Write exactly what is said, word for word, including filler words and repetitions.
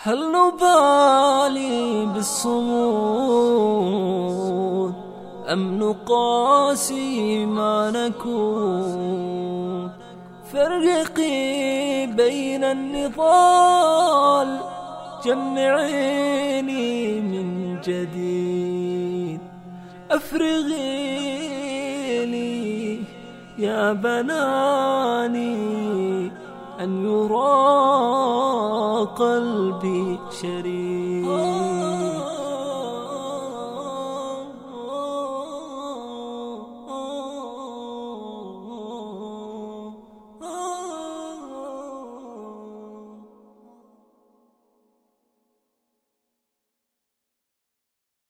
هل نبالي بالصمود أم نقاسي ما نكون؟ فرقي بين النضال، جمعيني من جديد. أفرغي لي يا بناني أن يرى قلبي شريد.